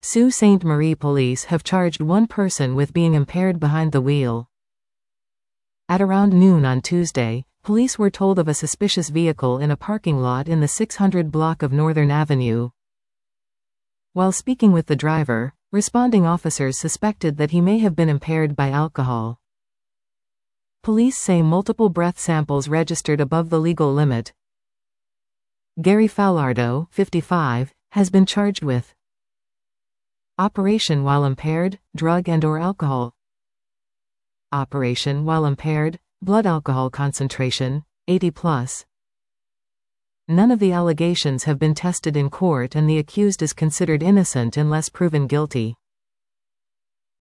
Sault Ste. Marie police have charged one person with being impaired behind the wheel. At around noon on Tuesday, police were told of a suspicious vehicle in a parking lot in the 600 block of Northern Avenue. While speaking with the driver, responding officers suspected that he may have been impaired by alcohol. Police say multiple breath samples registered above the legal limit. Gary Falardo, 55, has been charged with operation while impaired, drug and/or alcohol. Operation while impaired, blood alcohol concentration, 80+. None of the allegations have been tested in court and the accused is considered innocent unless proven guilty.